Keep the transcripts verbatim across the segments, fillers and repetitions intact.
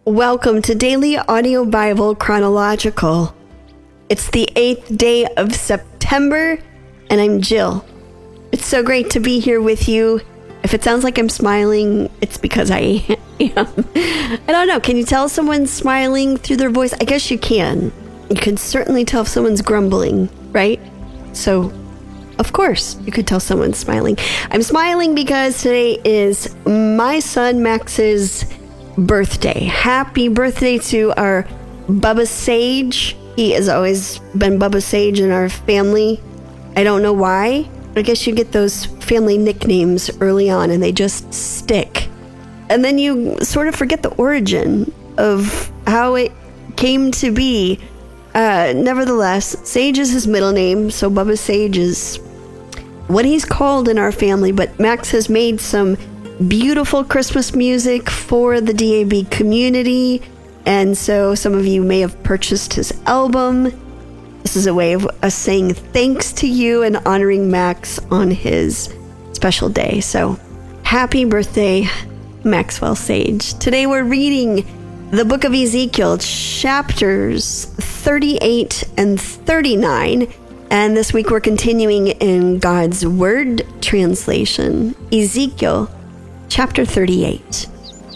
Welcome to Daily Audio Bible Chronological. It's the eighth day of September, and I'm Jill. It's so great to be here with you. If it sounds like I'm smiling, it's because I am. I don't know. Can you tell someone's smiling through their voice? I guess you can. You can certainly tell if someone's grumbling, right? So, of course, you could tell someone's smiling. I'm smiling because today is my son Max's birthday. Happy birthday to our Bubba Sage. He has always been Bubba Sage in our family. I don't know why. I guess you get those family nicknames early on and they just stick. And then you sort of forget the origin of how it came to be. Uh, nevertheless, Sage is his middle name, so Bubba Sage is what he's called in our family. But Max has made some beautiful Christmas music for the D A B community, and so some of you may have purchased his album. This is a way of us saying thanks to you and honoring Max on his special day. So happy birthday, Maxwell Sage. Today we're reading the book of Ezekiel, chapters thirty-eight and thirty-nine, and this week we're continuing in God's Word translation. Ezekiel Chapter thirty-eight.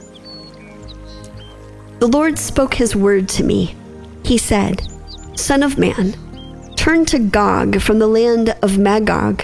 The Lord spoke his word to me. He said, "Son of man, turn to Gog from the land of Magog.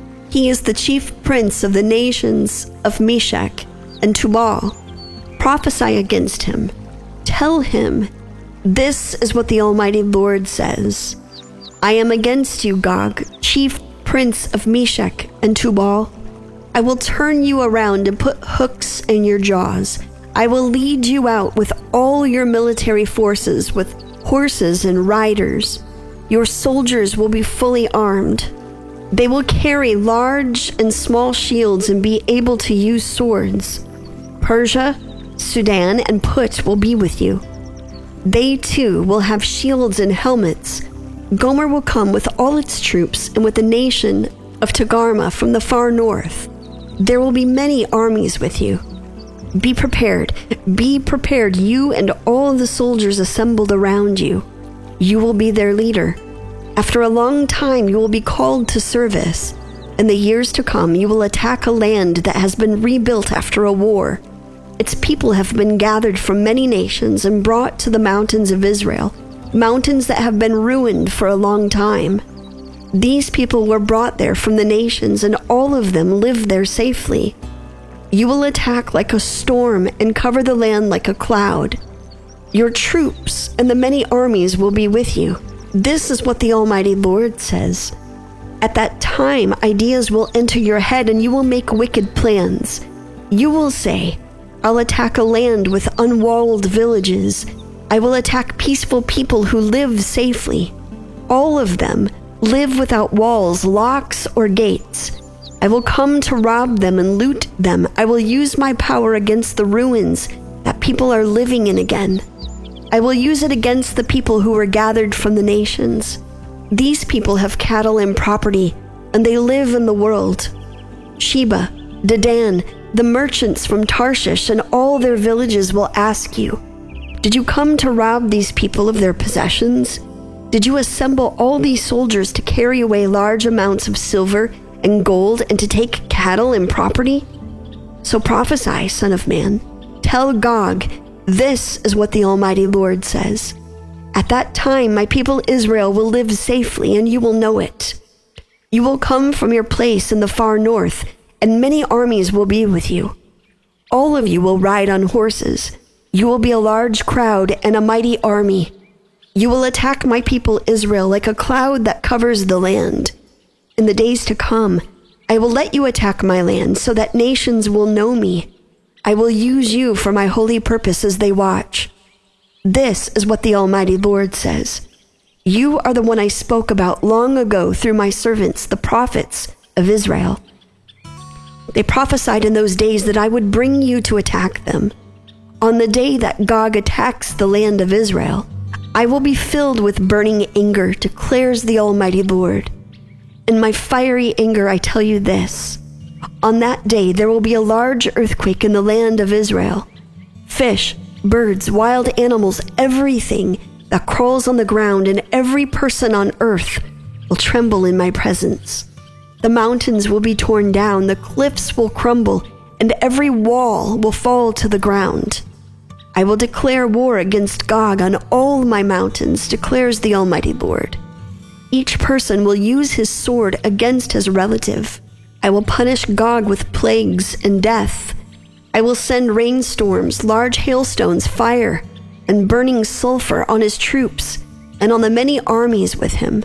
He is the chief prince of the nations of Meshech and Tubal. Prophesy against him. Tell him, this is what the Almighty Lord says. I am against you, Gog, chief prince of Meshech and Tubal. I will turn you around and put hooks in your jaws. I will lead you out with all your military forces, with horses and riders. Your soldiers will be fully armed. They will carry large and small shields and be able to use swords. Persia, Sudan, and Put will be with you. They too will have shields and helmets. Gomer will come with all its troops and with the nation of Togarmah from the far north. There will be many armies with you. Be prepared, be prepared, you and all the soldiers assembled around you. You will be their leader. After a long time, you will be called to service. In the years to come, you will attack a land that has been rebuilt after a war. Its people have been gathered from many nations and brought to the mountains of Israel, mountains that have been ruined for a long time. These people were brought there from the nations, and all of them live there safely. You will attack like a storm and cover the land like a cloud. Your troops and the many armies will be with you. This is what the Almighty Lord says. At that time, ideas will enter your head, and you will make wicked plans. You will say, I'll attack a land with unwalled villages. I will attack peaceful people who live safely. All of them live without walls, locks, or gates. I will come to rob them and loot them. I will use my power against the ruins that people are living in again. I will use it against the people who were gathered from the nations. These people have cattle and property, and they live in the world. Sheba, Dedan, the merchants from Tarshish, and all their villages will ask you, did you come to rob these people of their possessions? Did you assemble all these soldiers to carry away large amounts of silver and gold and to take cattle and property? So prophesy, son of man. Tell Gog, this is what the Almighty Lord says. At that time, my people Israel will live safely, and you will know it. You will come from your place in the far north, and many armies will be with you. All of you will ride on horses. You will be a large crowd and a mighty army. You will attack my people Israel like a cloud that covers the land. In the days to come, I will let you attack my land so that nations will know me. I will use you for my holy purpose as they watch. This is what the Almighty Lord says. You are the one I spoke about long ago through my servants, the prophets of Israel. They prophesied in those days that I would bring you to attack them. On the day that Gog attacks the land of Israel, I will be filled with burning anger, declares the Almighty Lord. In my fiery anger, I tell you this. On that day, there will be a large earthquake in the land of Israel. Fish, birds, wild animals, everything that crawls on the ground, and every person on earth will tremble in my presence. The mountains will be torn down, the cliffs will crumble, and every wall will fall to the ground. I will declare war against Gog on all my mountains, declares the Almighty Lord. Each person will use his sword against his relative. I will punish Gog with plagues and death. I will send rainstorms, large hailstones, fire, and burning sulfur on his troops and on the many armies with him.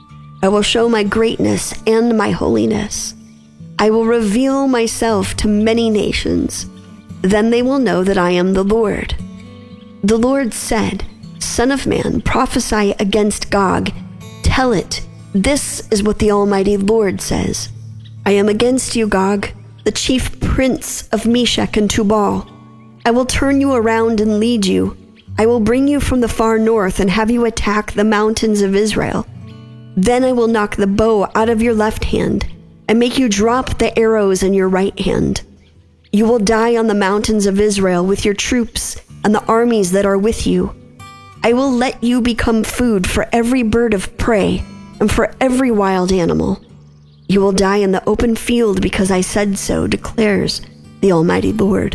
I will show my greatness and my holiness. I will reveal myself to many nations. Then they will know that I am the Lord. The Lord said, Son of man, prophesy against Gog. Tell it, this is what the Almighty Lord says. I am against you, Gog, the chief prince of Meshech and Tubal. I will turn you around and lead you. I will bring you from the far north and have you attack the mountains of Israel. Then I will knock the bow out of your left hand and make you drop the arrows in your right hand. You will die on the mountains of Israel with your troops and the armies that are with you. I will let you become food for every bird of prey and for every wild animal. You will die in the open field because I said so, declares the Almighty Lord.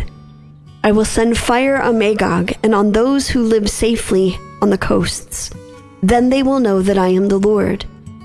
I will send fire on Magog and on those who live safely on the coasts. Then they will know that I am the Lord.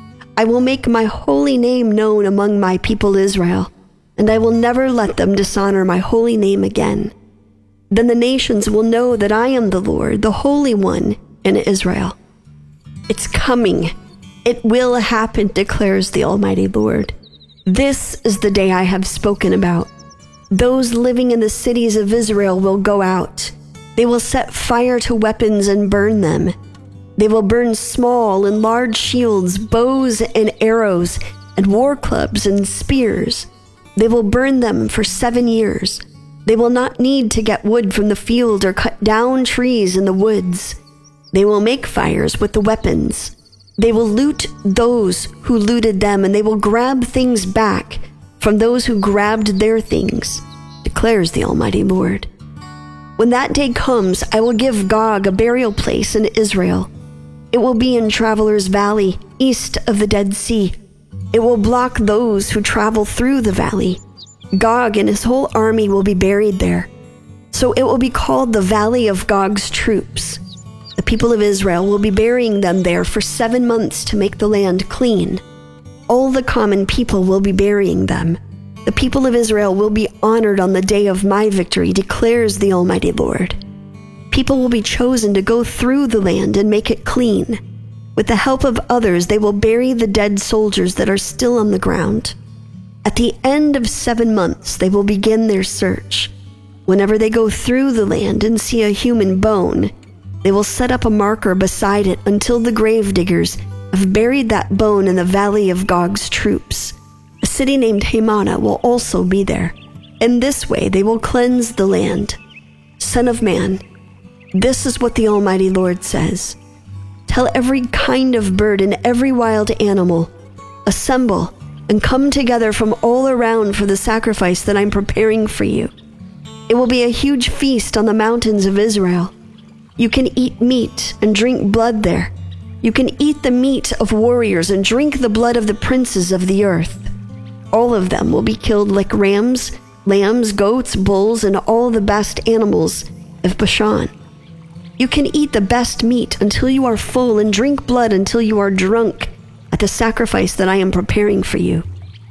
I will make my holy name known among my people Israel, and I will never let them dishonor my holy name again. Then the nations will know that I am the Lord, the Holy One in Israel. It's coming. It will happen, declares the Almighty Lord. This is the day I have spoken about. Those living in the cities of Israel will go out. They will set fire to weapons and burn them. They will burn small and large shields, bows and arrows, and war clubs and spears. They will burn them for seven years. They will not need to get wood from the field or cut down trees in the woods. They will make fires with the weapons. They will loot those who looted them, and they will grab things back from those who grabbed their things, declares the Almighty Lord. When that day comes, I will give Gog a burial place in Israel. It will be in Travelers Valley, east of the Dead Sea. It will block those who travel through the valley. Gog and his whole army will be buried there. So it will be called the Valley of Gog's Troops. The people of Israel will be burying them there for seven months to make the land clean. All the common people will be burying them. The people of Israel will be honored on the day of my victory, declares the Almighty Lord. People will be chosen to go through the land and make it clean. With the help of others, they will bury the dead soldiers that are still on the ground. At the end of seven months, they will begin their search. Whenever they go through the land and see a human bone, they will set up a marker beside it until the grave diggers have buried that bone in the Valley of Gog's Troops. A city named Hamanah will also be there. In this way, they will cleanse the land. Son of man, this is what the Almighty Lord says. Tell every kind of bird and every wild animal, assemble and come together from all around for the sacrifice that I'm preparing for you. It will be a huge feast on the mountains of Israel. You can eat meat and drink blood there. You can eat the meat of warriors and drink the blood of the princes of the earth. All of them will be killed like rams, lambs, goats, bulls, and all the best animals of Bashan. You can eat the best meat until you are full and drink blood until you are drunk at the sacrifice that I am preparing for you.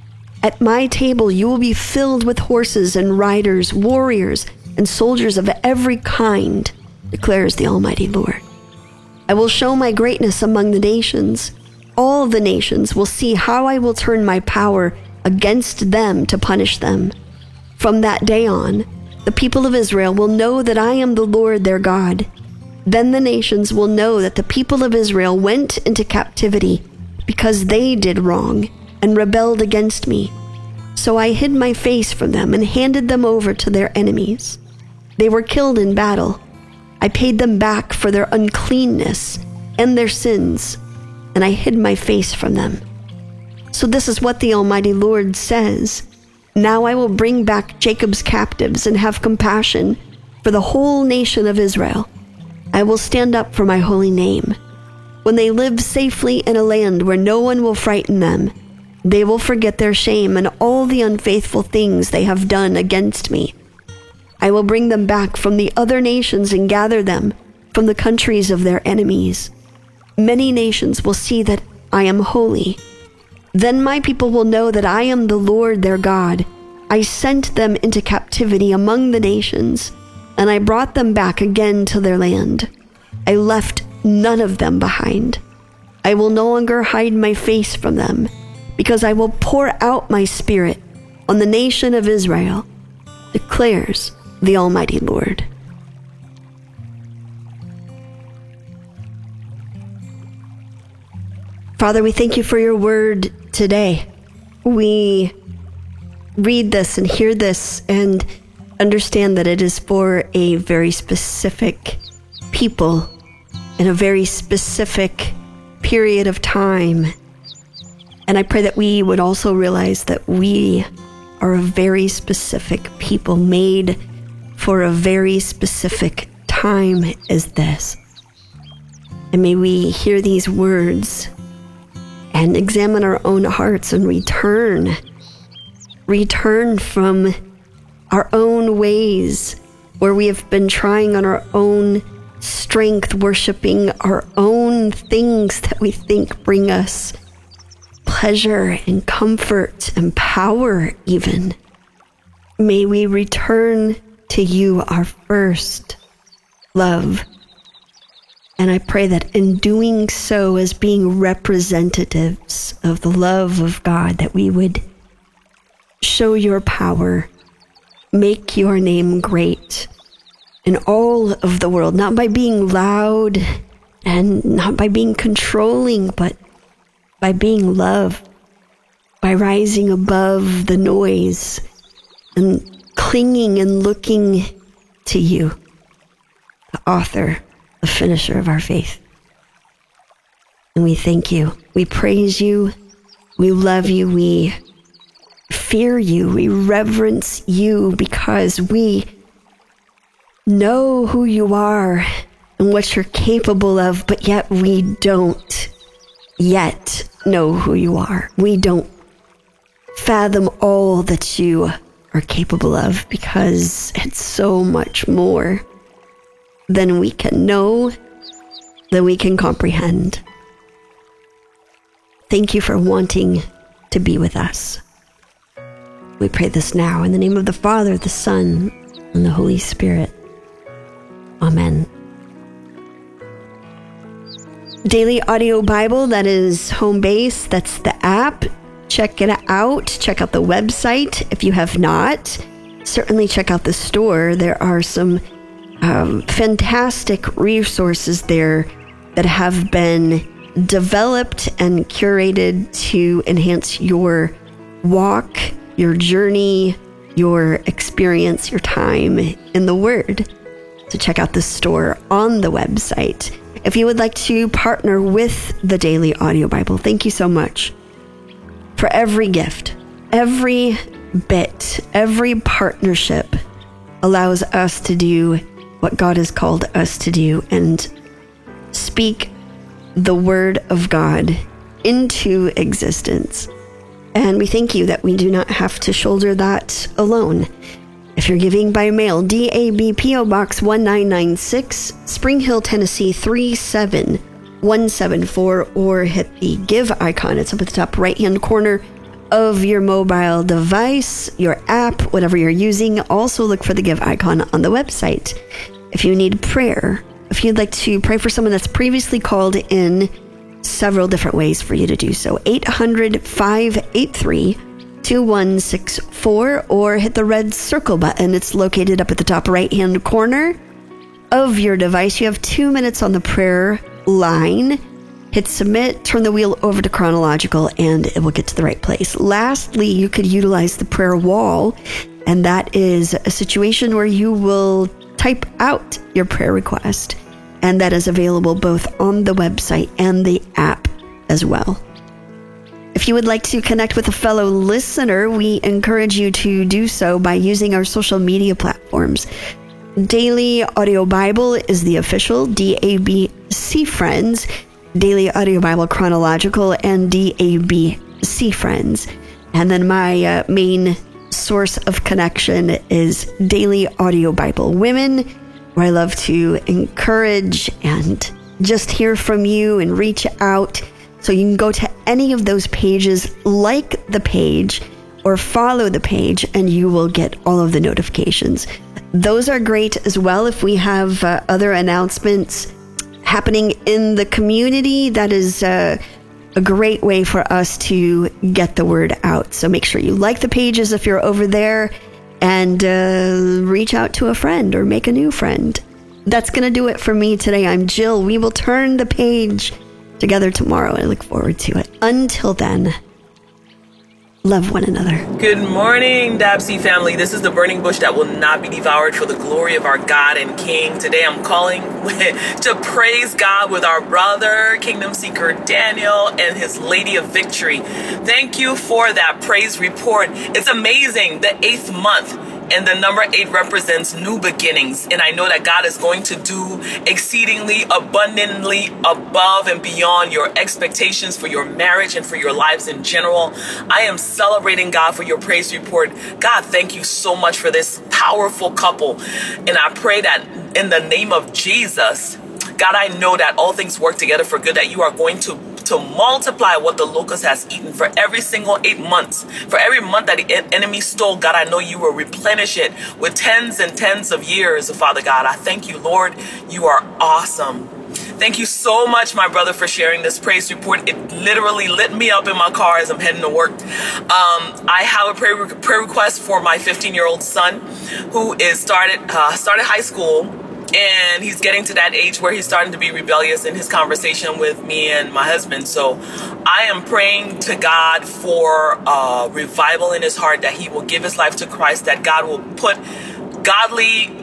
At my table you will be filled with horses and riders, warriors, and soldiers of every kind, declares the Almighty Lord. I will show my greatness among the nations. All the nations will see how I will turn my power against them to punish them. From that day on, the people of Israel will know that I am the Lord their God. Then the nations will know that the people of Israel went into captivity because they did wrong and rebelled against me. So I hid my face from them and handed them over to their enemies. They were killed in battle. I paid them back for their uncleanness and their sins, and I hid my face from them. So this is what the Almighty Lord says. Now I will bring back Jacob's captives and have compassion for the whole nation of Israel. I will stand up for my holy name. When they live safely in a land where no one will frighten them, they will forget their shame and all the unfaithful things they have done against me. I will bring them back from the other nations and gather them from the countries of their enemies. Many nations will see that I am holy. Then my people will know that I am the Lord their God. I sent them into captivity among the nations, and I brought them back again to their land. I left none of them behind. I will no longer hide my face from them, because I will pour out my spirit on the nation of Israel, declares the Almighty Lord. Father, we thank you for your word today. We read this and hear this and understand that it is for a very specific people in a very specific period of time. And I pray that we would also realize that we are a very specific people made for a very specific time as this. And may we hear these words and examine our own hearts and return, return from our own ways where we have been trying on our own strength, worshiping our own things that we think bring us pleasure and comfort and power even. May we return to you, our first love. And I pray that in doing so, as being representatives of the love of God, that we would show your power, make your name great in all of the world, not by being loud and not by being controlling, but by being love, by rising above the noise and clinging and looking to you, the author, the finisher of our faith. And we thank you. We praise you. We love you. We fear you. We reverence you because we know who you are and what you're capable of, but yet we don't yet know who you are. We don't fathom all that you are capable of because it's so much more than we can know, than we can comprehend. Thank you for wanting to be with us. We pray this now in the name of the Father, the Son, and the Holy Spirit. Amen. Daily Audio Bible, that is home base. That's the app. Check it out. Check out the website if you have not. Certainly check out the store. There are some um, fantastic resources there that have been developed and curated to enhance your walk, your journey, your experience, your time in the Word. So check out the store on the website. If you would like to partner with the Daily Audio Bible, thank you so much for every gift, every bit, every partnership allows us to do what God has called us to do and speak the word of God into existence. And we thank you that we do not have to shoulder that alone. If you're giving by mail, D A B P O Box one nine nine six, Spring Hill, Tennessee three seven one seven four, or hit the give icon. It's up at the top right-hand corner of your mobile device, your app, whatever you're using. Also look for the give icon on the website. If you need prayer, if you'd like to pray for someone that's previously called in, several different ways for you to do so. eight hundred, five eight three, two one six four, or hit the red circle button. It's located up at the top right-hand corner of your device. You have two minutes on the prayer line. Hit submit, turn the wheel over to chronological, and it will get to the right place. Lastly, you could utilize the prayer wall, and that is a situation where you will type out your prayer request, and that is available both on the website and the app as well. If you would like to connect with a fellow listener, we encourage you to do so by using our social media platforms. Daily Audio Bible is the official, D A B C Friends, Daily Audio Bible Chronological, and D A B C Friends. And then my uh, main source of connection is Daily Audio Bible Women, where I love to encourage and just hear from you and reach out. So you can go to any of those pages, like the page, or follow the page, and you will get all of the notifications. Those are great as well. If we have uh, other announcements happening in the community, that is uh, a great way for us to get the word out. So make sure you like the pages if you're over there, and uh, reach out to a friend or make a new friend. That's going to do it for me today. I'm Jill. We will turn the page together tomorrow, and I look forward to it. Until then, love one another. Good morning, D A B C family. This is the burning bush that will not be devoured for the glory of our God and King. Today I'm calling to praise God with our brother, Kingdom Seeker Daniel, and his Lady of Victory. Thank you for that praise report. It's amazing, the eighth month. And the number eight represents new beginnings. And I know that God is going to do exceedingly abundantly above and beyond your expectations for your marriage and for your lives in general. I am celebrating God for your praise report. God, thank you so much for this powerful couple. And I pray that in the name of Jesus, God, I know that all things work together for good, that you are going to to multiply what the locust has eaten for every single eight months. For every month that the enemy stole, God, I know you will replenish it with tens and tens of years. Father God, I thank you, Lord. You are awesome. Thank you so much, my brother, for sharing this praise report. It literally lit me up in my car as I'm heading to work. Um, I have a prayer, prayer request for my fifteen-year-old son who is started uh, started high school. And he's getting to that age where he's starting to be rebellious in his conversation with me and my husband. So I am praying to God for uh, revival in his heart, that he will give his life to Christ, that God will put godly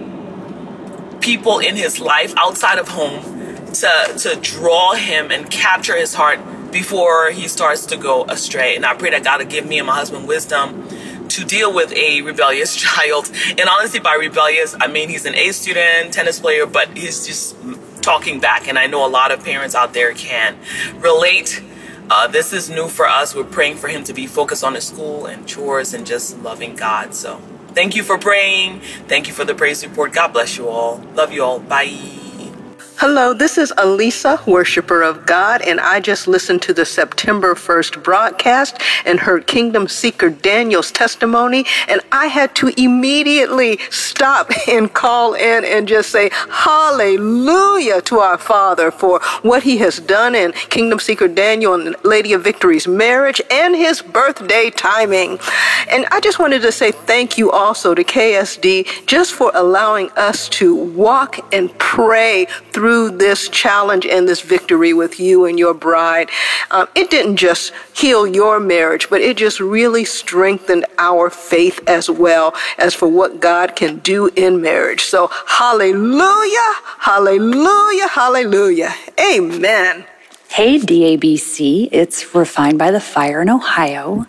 people in his life outside of home to, to draw him and capture his heart before he starts to go astray. And I pray that God will give me and my husband wisdom to deal with a rebellious child. And honestly, by rebellious, I mean he's an A student, tennis player, but he's just talking back. And I know a lot of parents out there can relate. Uh, this is new for us. We're praying for him to be focused on his school and chores and just loving God. So thank you for praying. Thank you for the praise report. God bless you all. Love you all. Bye. Hello, this is Elisa, worshiper of God, and I just listened to the September first broadcast and heard Kingdom Seeker Daniel's testimony, and I had to immediately stop and call in and just say hallelujah to our Father for what he has done in Kingdom Seeker Daniel and Lady of Victory's marriage and his birthday timing. And I just wanted to say thank you also to K S D just for allowing us to walk and pray through Through this challenge and this victory with you and your bride. Um, it didn't just heal your marriage, but it just really strengthened our faith as well as for what God can do in marriage. So hallelujah, hallelujah, hallelujah. Amen. Hey, D A B C, it's Refined by the Fire in Ohio.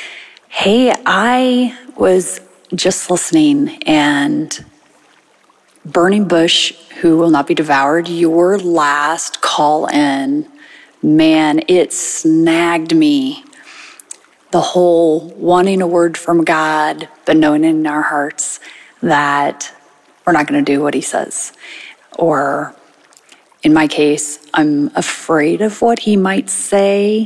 Hey, I was just listening, and Burning Bush, Who Will Not Be Devoured, your last call in, man, it snagged me. The whole wanting a word from God, but knowing in our hearts that we're not going to do what he says. Or in my case, I'm afraid of what he might say.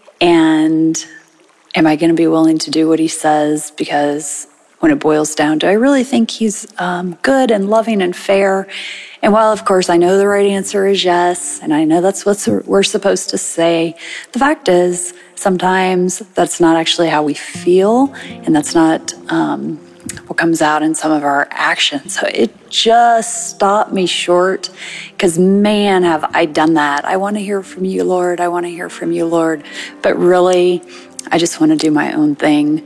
And am I going to be willing to do what he says? Because when it boils down to, I really think he's um, good and loving and fair. And while, of course, I know the right answer is yes, and I know that's what we're supposed to say, the fact is sometimes that's not actually how we feel, and that's not um, what comes out in some of our actions. So it just stopped me short, because, man, have I done that. I want to hear from you, Lord. I want to hear from you, Lord. But really, I just want to do my own thing,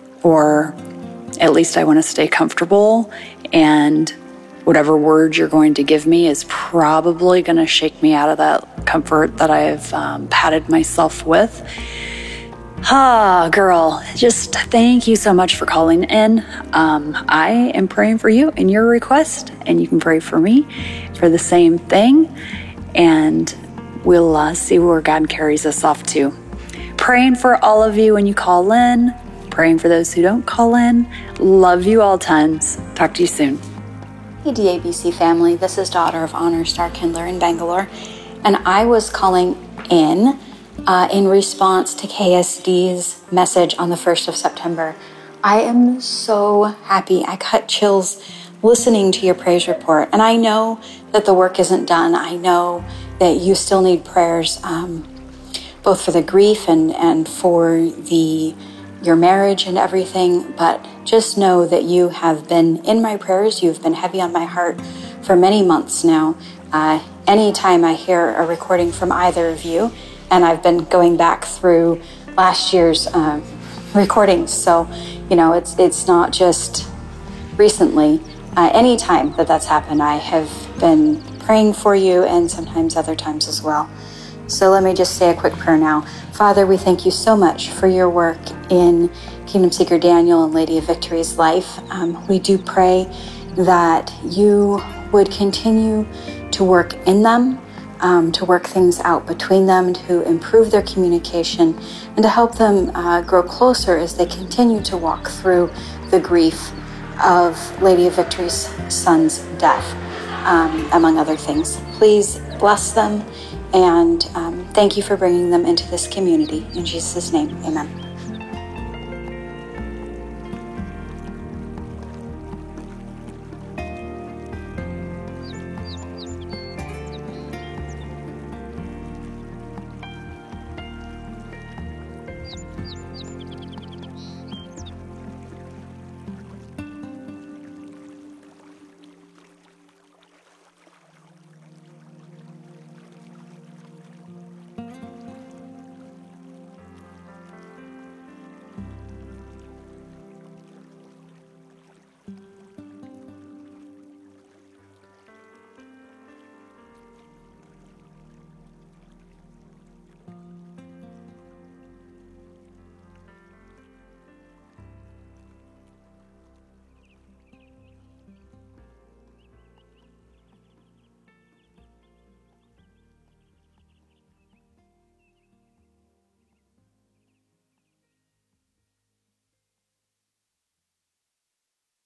or at least I want to stay comfortable, and whatever word you're going to give me is probably going to shake me out of that comfort that I've um, patted myself with. Ah, girl, just thank you so much for calling in. Um, I am praying for you and your request, and you can pray for me for the same thing, and we'll uh, see where God carries us off to. Praying for all of you when you call in, praying for those who don't call in. Love you all tons. Talk to you soon. Hey D A B C family, this is Daughter of Honor Star Kindler in Bangalore, and I was calling in uh, in response to K S D's message on the first of September. I am so happy. I got chills listening to your praise report, and I know that the work isn't done. I know that you still need prayers, um, both for the grief and, and for the your marriage and everything, but just know that you have been in my prayers. You've been heavy on my heart for many months now. Uh, anytime I hear a recording from either of you, and I've been going back through last year's uh, recordings, so you know it's it's not just recently. Uh, anytime that that's happened, I have been praying for you, and sometimes other times as well. So let me just say a quick prayer now. Father, we thank you so much for your work in Kingdom Seeker Daniel and Lady of Victory's life. Um, we do pray that you would continue to work in them, um, to work things out between them, to improve their communication, and to help them uh, grow closer as they continue to walk through the grief of Lady of Victory's son's death, um, among other things. Please bless them. And um, thank you for bringing them into this community. In Jesus' name, amen.